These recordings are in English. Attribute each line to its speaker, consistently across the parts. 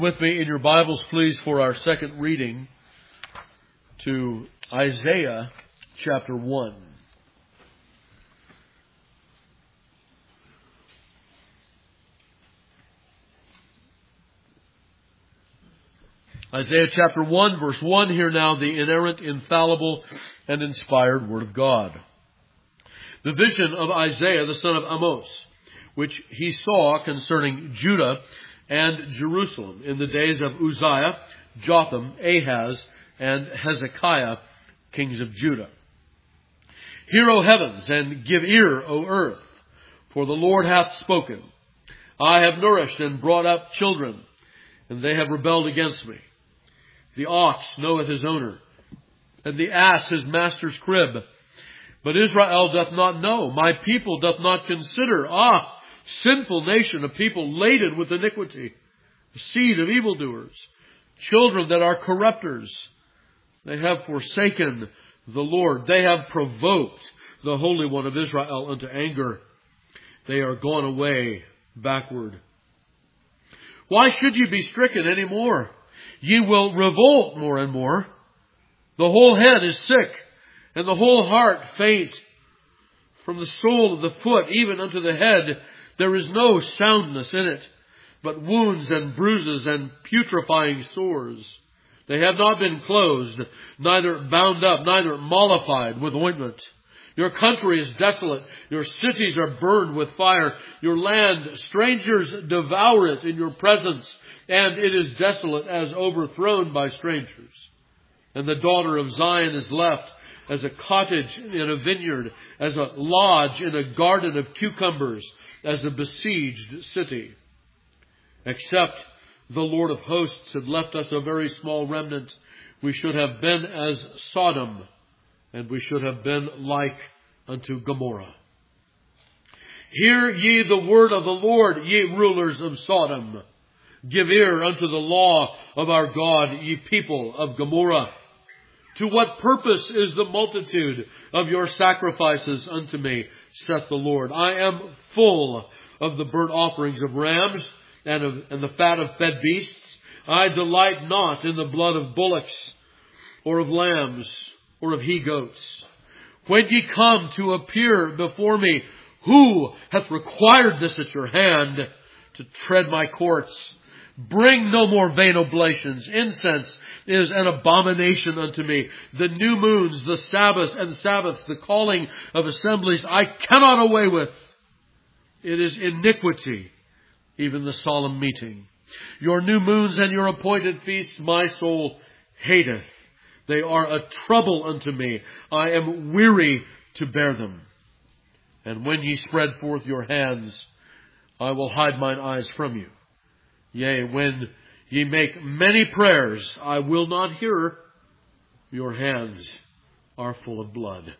Speaker 1: With me in your Bibles, please, for our second reading to Isaiah chapter 1. Isaiah chapter 1, verse 1, hear now the inerrant, infallible, and inspired Word of God. The vision of Isaiah, the son of Amos, which he saw concerning Judah and Jerusalem in the days of Uzziah, Jotham, Ahaz, and Hezekiah, kings of Judah. Hear, O heavens, and give ear, O earth, for the Lord hath spoken. I have nourished and brought up children, and they have rebelled against me. The ox knoweth his owner, and the ass his master's crib. But Israel doth not know, my people doth not consider. Sinful nation, a people laden with iniquity, a seed of evildoers, children that are corrupters. They have forsaken the Lord. They have provoked the Holy One of Israel unto anger. They are gone away backward. Why should ye be stricken any more? Ye will revolt more and more. The whole head is sick, and the whole heart faint. From the sole of the foot even unto the head, there is no soundness in it, but wounds and bruises and putrefying sores. They have not been closed, neither bound up, neither mollified with ointment. Your country is desolate. Your cities are burned with fire. Your land, strangers devour it in your presence, and it is desolate as overthrown by strangers. And the daughter of Zion is left as a cottage in a vineyard, as a lodge in a garden of cucumbers, as a besieged city. Except the Lord of hosts had left us a very small remnant, we should have been as Sodom, and we should have been like unto Gomorrah. Hear ye the word of the Lord, ye rulers of Sodom. Give ear unto the law of our God, ye people of Gomorrah. To what purpose is the multitude of your sacrifices unto me, saith the Lord? I am full of the burnt offerings of rams and the fat of fed beasts. I delight not in the blood of bullocks or of lambs or of he-goats. When ye come to appear before me, who hath required this at your hand to tread my courts? Bring no more vain oblations. Incense is an abomination unto me. The new moons, the Sabbath and Sabbaths, the calling of assemblies, I cannot away with. It is iniquity, even the solemn meeting. Your new moons and your appointed feasts my soul hateth. They are a trouble unto me. I am weary to bear them. And when ye spread forth your hands, I will hide mine eyes from you. Yea, when ye make many prayers, I will not hear. Your hands are full of blood.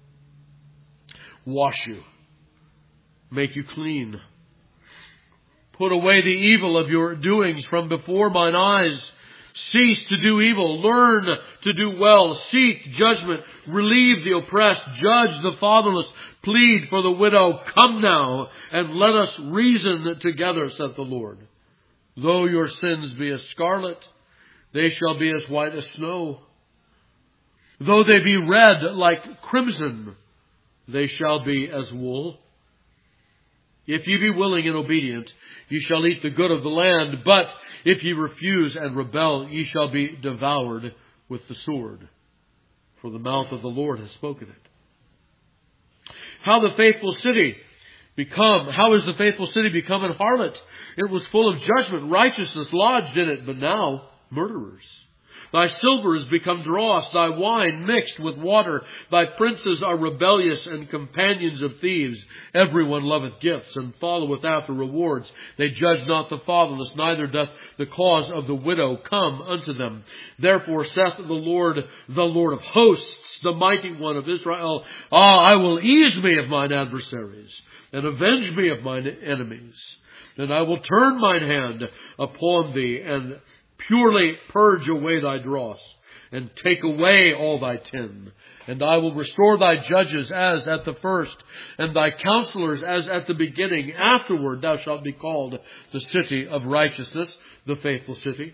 Speaker 1: Wash you, make you clean. Put away the evil of your doings from before mine eyes. Cease to do evil. Learn to do well. Seek judgment. Relieve the oppressed. Judge the fatherless. Plead for the widow. Come now and let us reason together, saith the Lord. Though your sins be as scarlet, they shall be as white as snow. Though they be red like crimson, they shall be as wool. If ye be willing and obedient, ye shall eat the good of the land. But if ye refuse and rebel, ye shall be devoured with the sword. For the mouth of the Lord has spoken it. How is the faithful city become an harlot? It was full of judgment, righteousness lodged in it, but now murderers. Thy silver is become dross, thy wine mixed with water. Thy princes are rebellious and companions of thieves. Everyone loveth gifts and followeth after rewards. They judge not the fatherless, neither doth the cause of the widow come unto them. Therefore saith the Lord of hosts, the mighty one of Israel, I will ease me of mine adversaries, and avenge me of mine enemies. And I will turn mine hand upon thee, and purely purge away thy dross, and take away all thy tin. And I will restore thy judges as at the first, and thy counselors as at the beginning. Afterward thou shalt be called the city of righteousness, the faithful city.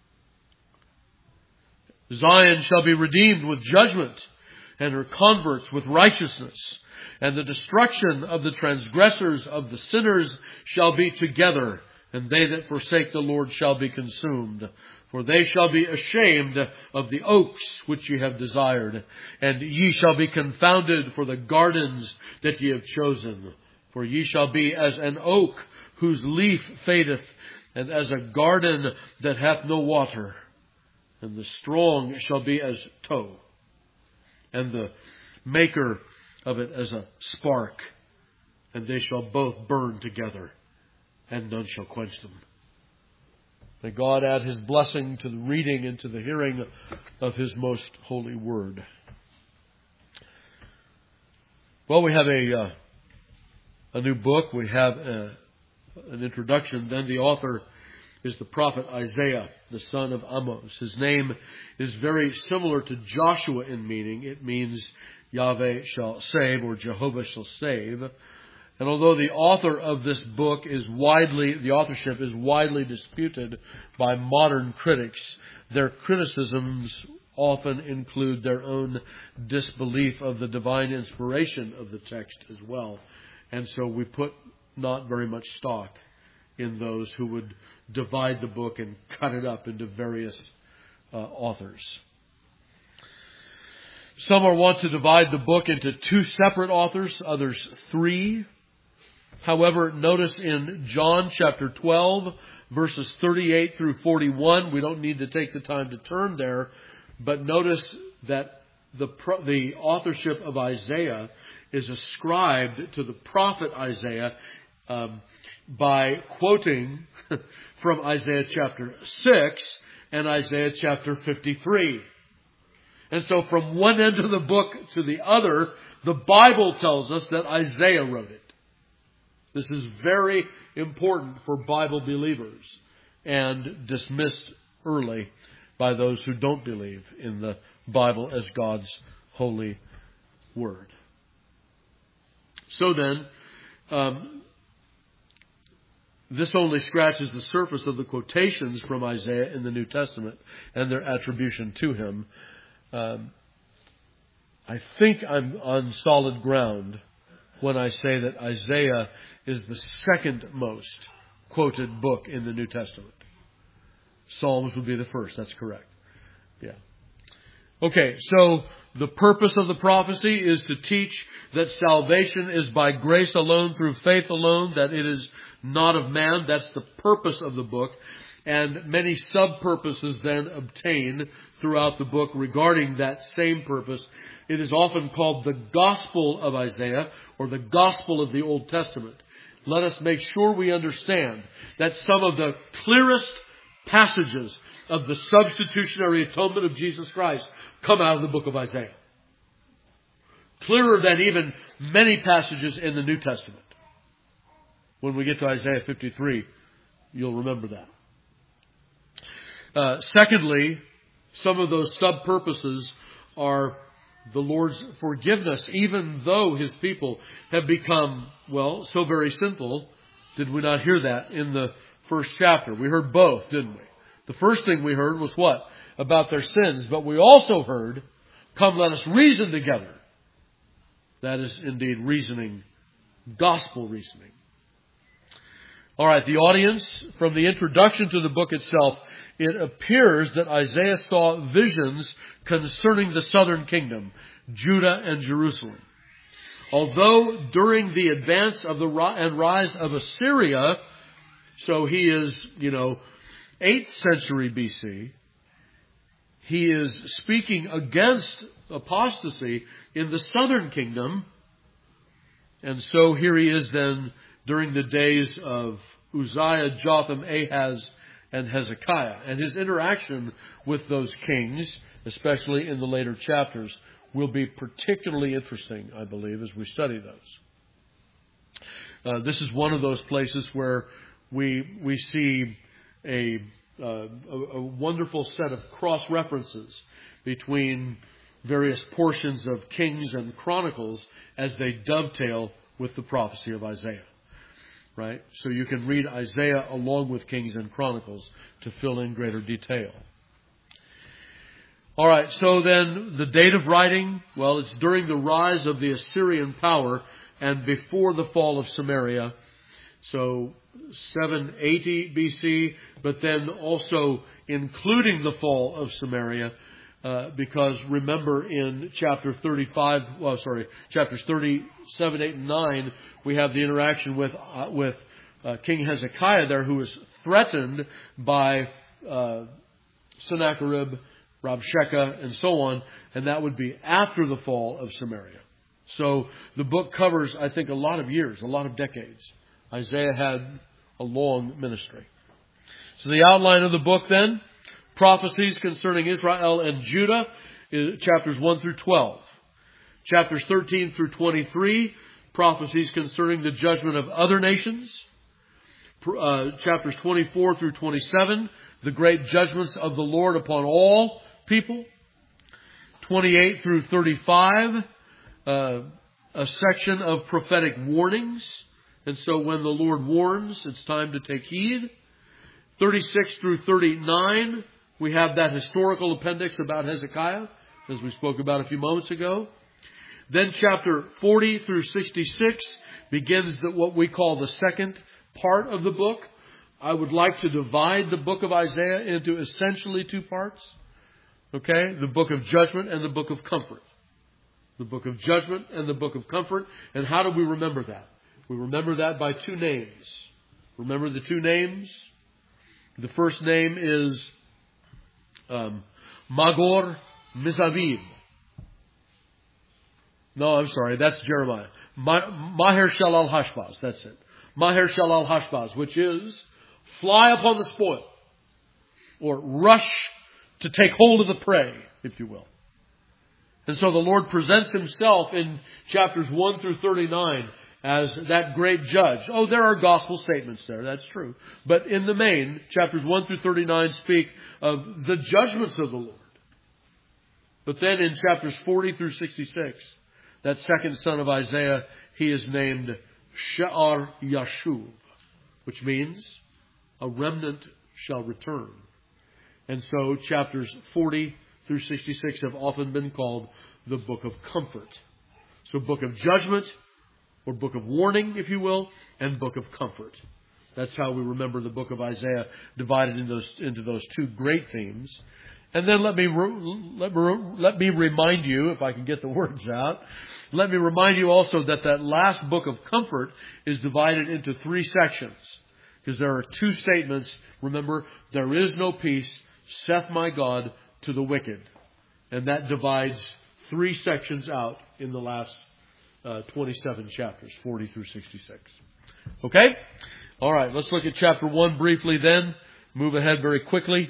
Speaker 1: Zion shall be redeemed with judgment, and her converts with righteousness. And the destruction of the transgressors of the sinners shall be together, and they that forsake the Lord shall be consumed. For they shall be ashamed of the oaks which ye have desired, and ye shall be confounded for the gardens that ye have chosen. For ye shall be as an oak whose leaf fadeth, and as a garden that hath no water. And the strong shall be as tow, and the maker of it as a spark, and they shall both burn together, and none shall quench them. May God add His blessing to the reading and to the hearing of His most holy word. Well, we have a new book. We have an introduction. Then the author is the prophet Isaiah, the son of Amos. His name is very similar to Joshua in meaning. It means Yahweh shall save, or Jehovah shall save. And although the author of this book the authorship is widely disputed by modern critics, their criticisms often include their own disbelief of the divine inspiration of the text as well. And so we put not very much stock in those who would divide the book and cut it up into various authors. Some want to divide the book into 2 separate authors, others 3. However, notice in John chapter 12, verses 38 through 41, we don't need to take the time to turn there, but notice that the authorship of Isaiah is ascribed to the prophet Isaiah by quoting from Isaiah chapter 6 and Isaiah chapter 53. And so from one end of the book to the other, the Bible tells us that Isaiah wrote it. This is very important for Bible believers and dismissed early by those who don't believe in the Bible as God's holy word. So then, this only scratches the surface of the quotations from Isaiah in the New Testament and their attribution to him. I think I'm on solid ground when I say that Isaiah is the second most quoted book in the New Testament. Psalms would be the first. That's correct. Yeah. Okay, so the purpose of the prophecy is to teach that salvation is by grace alone, through faith alone, that it is not of man. That's the purpose of the book. And many sub-purposes then obtain throughout the book regarding that same purpose. It is often called the Gospel of Isaiah, or the Gospel of the Old Testament. Let us make sure we understand that some of the clearest passages of the substitutionary atonement of Jesus Christ come out of the book of Isaiah. Clearer than even many passages in the New Testament. When we get to Isaiah 53, you'll remember that. Secondly, some of those sub-purposes are the Lord's forgiveness, even though His people have become, so very sinful. Did we not hear that in the first chapter? We heard both, didn't we? The first thing we heard was what? About their sins. But we also heard, come let us reason together. That is indeed reasoning, gospel reasoning. All right, the audience, from the introduction to the book itself, it appears that Isaiah saw visions concerning the southern kingdom, Judah and Jerusalem. Although during the advance of and rise of Assyria, so he is, 8th century BC, he is speaking against apostasy in the southern kingdom. And so here he is then during the days of Uzziah, Jotham, Ahaz, and Hezekiah. And his interaction with those kings, especially in the later chapters, will be particularly interesting, I believe, as we study those. This is one of those places where we see a wonderful set of cross-references between various portions of Kings and Chronicles as they dovetail with the prophecy of Isaiah. right? So you can read Isaiah along with Kings and Chronicles to fill in greater detail. All right, so then the date of writing, well, it's during the rise of the Assyrian power and before the fall of Samaria. So 780 BC, but then also including the fall of Samaria, because remember in chapters 37, 8, and 9, we have the interaction with King Hezekiah there, who is threatened by Sennacherib, Rabshakeh, and so on, and that would be after the fall of Samaria. So the book covers, I think, a lot of years, a lot of decades. Isaiah had a long ministry. So the outline of the book then, prophecies concerning Israel and Judah, chapters 1 through 12. Chapters 13 through 23, prophecies concerning the judgment of other nations. Chapters 24 through 27, the great judgments of the Lord upon all people. 28 through 35, a section of prophetic warnings. And so when the Lord warns, it's time to take heed. 36 through 39, we have that historical appendix about Hezekiah, as we spoke about a few moments ago. Then chapter 40 through 66 begins what we call the second part of the book. I would like to divide the book of Isaiah into essentially two parts. Okay? The book of judgment and the book of comfort. The book of judgment and the book of comfort. And how do we remember that? We remember that by two names. Remember the two names? The first name is Magor Mizavim. No, I'm sorry, that's Jeremiah. Maher Shalal Hashbaz, that's it. Maher Shalal Hashbaz, which is fly upon the spoil, or rush to take hold of the prey, if you will. And so the Lord presents Himself in chapters 1 through 39 as that great judge. Oh, there are gospel statements there, that's true. But in the main, chapters 1 through 39 speak of the judgments of the Lord. But then in chapters 40 through 66, that second son of Isaiah, he is named She'ar Yashuv, which means a remnant shall return. And so chapters 40 through 66 have often been called the book of comfort. So book of judgment, or book of warning, if you will, and book of comfort. That's how we remember the book of Isaiah, divided into those two great themes. And then let me remind you, if I can get the words out, let me remind you also that last book of comfort is divided into three sections. Because there are two statements. Remember, there is no peace, saith my God, to the wicked. And that divides three sections out in the last 27 chapters, 40 through 66. Okay? All right, let's look at chapter 1 briefly then. Move ahead very quickly.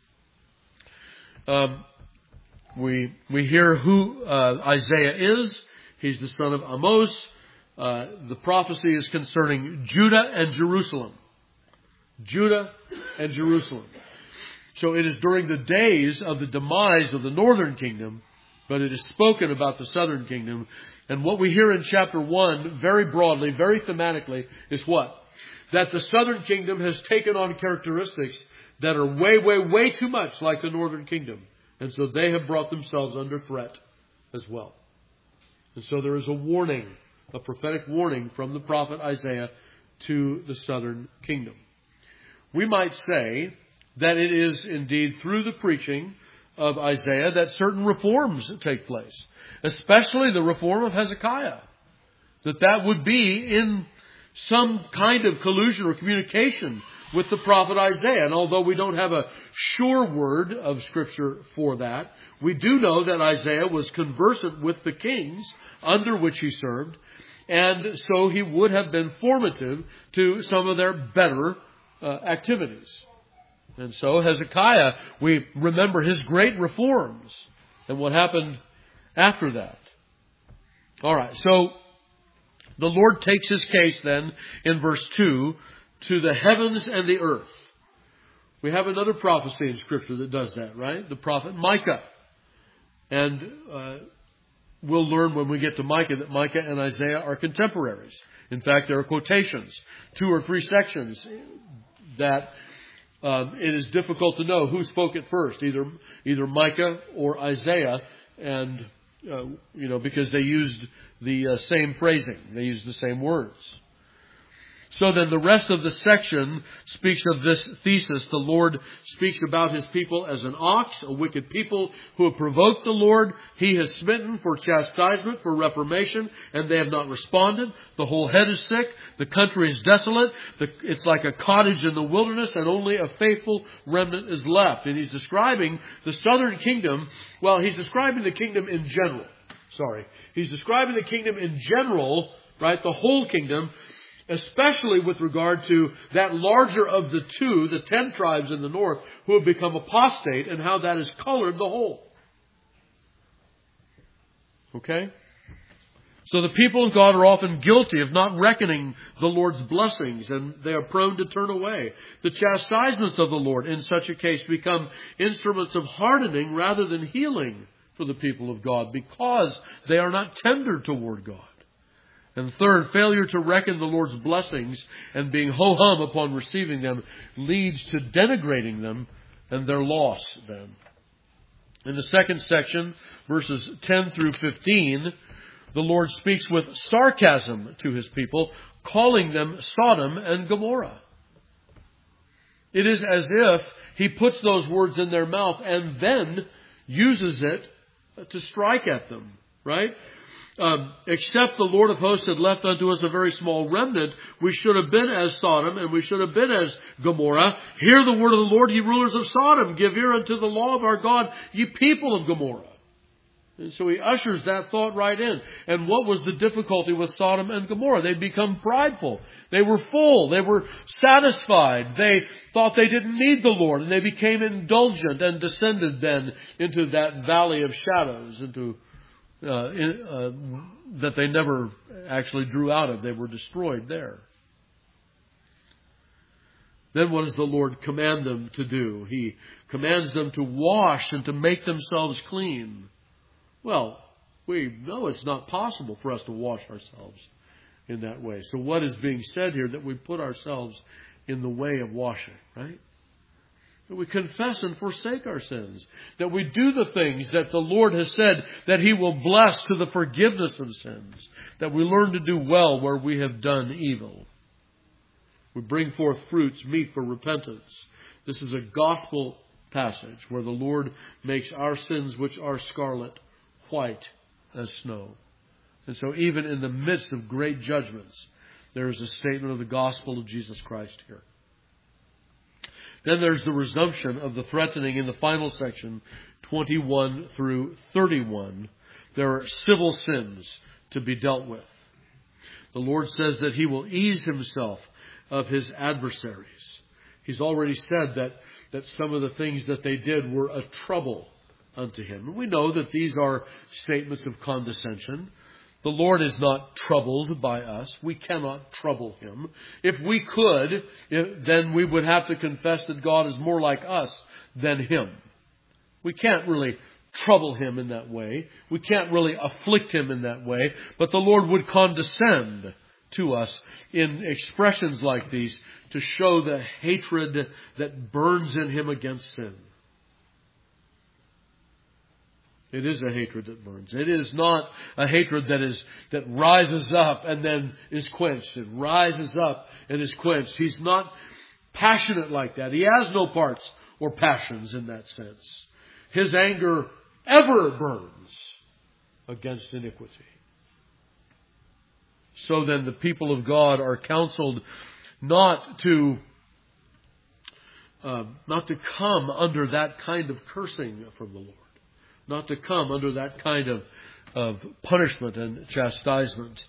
Speaker 1: We hear who Isaiah is. He's the son of Amos. The prophecy is concerning Judah and Jerusalem. Judah and Jerusalem. So it is during the days of the demise of the northern kingdom, but it is spoken about the southern kingdom. And what we hear in chapter 1, very broadly, very thematically, is what? That the southern kingdom has taken on characteristics that are way, way, way too much like the northern kingdom. And so they have brought themselves under threat as well. And so there is a warning, a prophetic warning from the prophet Isaiah to the southern kingdom. We might say that it is indeed through the preaching of Isaiah that certain reforms take place, especially the reform of Hezekiah. That would be in some kind of collusion or communication with the prophet Isaiah. And although we don't have a sure word of Scripture for that, we do know that Isaiah was conversant with the kings under which he served, and so he would have been formative to some of their better activities. And so Hezekiah, we remember his great reforms and what happened after that. All right, so the Lord takes His case then in verse 2 to the heavens and the earth. We have another prophecy in Scripture that does that, right? The prophet Micah. And we'll learn when we get to Micah that Micah and Isaiah are contemporaries. In fact, there are quotations, 2 or 3 sections that it is difficult to know who spoke it first, either Micah or Isaiah, and because they used the same phrasing, they used the same words. So then the rest of the section speaks of this thesis. The Lord speaks about His people as an ox, a wicked people who have provoked the Lord. He has smitten for chastisement, for reformation, and they have not responded. The whole head is sick. The country is desolate. It's like a cottage in the wilderness, and only a faithful remnant is left. And He's describing the southern kingdom. Well, He's describing the kingdom in general. He's describing the kingdom in general, right? The whole kingdom, especially with regard to that larger of the 2, the 10 tribes in the north, who have become apostate, and how that has colored the whole. Okay? So the people of God are often guilty of not reckoning the Lord's blessings, and they are prone to turn away. The chastisements of the Lord in such a case become instruments of hardening rather than healing for the people of God, because they are not tender toward God. And third, failure to reckon the Lord's blessings and being ho-hum upon receiving them leads to denigrating them and their loss then. In the second section, verses 10 through 15, the Lord speaks with sarcasm to His people, calling them Sodom and Gomorrah. It is as if He puts those words in their mouth and then uses it to strike at them, right? Except the Lord of hosts had left unto us a very small remnant, we should have been as Sodom, and we should have been as Gomorrah. Hear the word of the Lord, ye rulers of Sodom. Give ear unto the law of our God, ye people of Gomorrah. And so He ushers that thought right in. And what was the difficulty with Sodom and Gomorrah? They'd become prideful. They were full. They were satisfied. They thought they didn't need the Lord. And they became indulgent and descended then into that valley of shadows, into that they never actually drew out of. They were destroyed there. Then what does the Lord command them to do? He commands them to wash and to make themselves clean. Well, we know it's not possible for us to wash ourselves in that way. So what is being said here? That we put ourselves in the way of washing, right? That we confess and forsake our sins. That we do the things that the Lord has said that He will bless to the forgiveness of sins. That we learn to do well where we have done evil. We bring forth fruits meet for repentance. This is a gospel passage where the Lord makes our sins, which are scarlet, white as snow. And so even in the midst of great judgments, there is a statement of the gospel of Jesus Christ here. Then there's the resumption of the threatening in the final section, 21 through 31. There are civil sins to be dealt with. The Lord says that He will ease Himself of His adversaries. He's already said that some of the things that they did were a trouble unto Him. And we know that these are statements of condescension. The Lord is not troubled by us. We cannot trouble Him. If we could, then we would have to confess that God is more like us than Him. We can't really trouble Him in that way. We can't really afflict Him in that way. But the Lord would condescend to us in expressions like these to show the hatred that burns in Him against sin. It is a hatred that burns. It is not a hatred that rises up and then is quenched. It rises up and is quenched. He's not passionate like that. He has no parts or passions in that sense. His anger ever burns against iniquity. So then the people of God are counseled not to come under that kind of cursing from the Lord. Not to come under that kind of punishment and chastisement.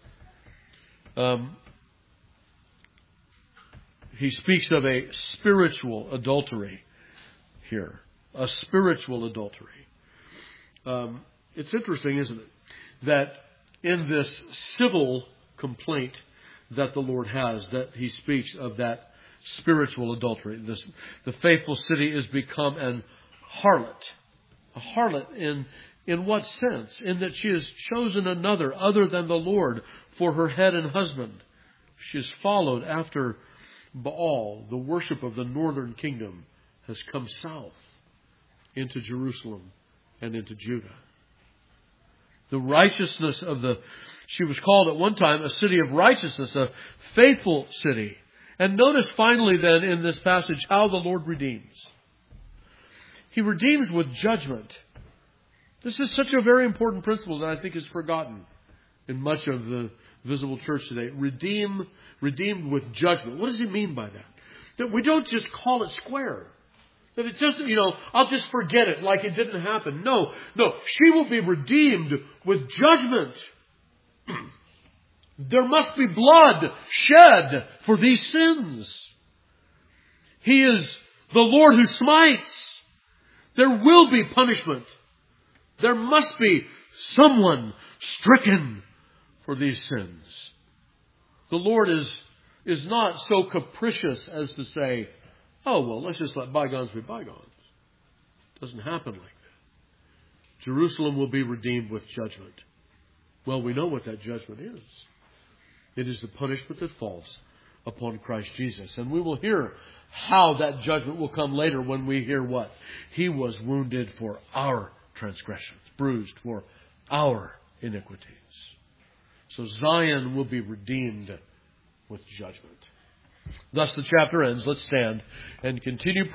Speaker 1: He speaks of a spiritual adultery here. A spiritual adultery. It's interesting, isn't it? That in this civil complaint that the Lord has, that He speaks of that spiritual adultery. The faithful city is become an harlot. A harlot in what sense? In that she has chosen another other than the Lord for her head and husband. She has followed after Baal. The worship of the northern kingdom has come south into Jerusalem and into Judah. The righteousness she was called at one time a city of righteousness, a faithful city. And notice finally then in this passage how the Lord redeems. He redeems with judgment. This is such a very important principle that I think is forgotten in much of the visible church today. Redeemed with judgment. What does he mean by that? That we don't just call it square. That it just, I'll just forget it like it didn't happen. No. She will be redeemed with judgment. There must be blood shed for these sins. He is the Lord who smites. There will be punishment. There must be someone stricken for these sins. The Lord is not so capricious as to say, oh, well, let's just let bygones be bygones. It doesn't happen like that. Jerusalem will be redeemed with judgment. Well, we know what that judgment is. It is the punishment that falls upon Christ Jesus. And we will hear how that judgment will come later when we hear what? He was wounded for our transgressions, bruised for our iniquities. So Zion will be redeemed with judgment. Thus the chapter ends. Let's stand and continue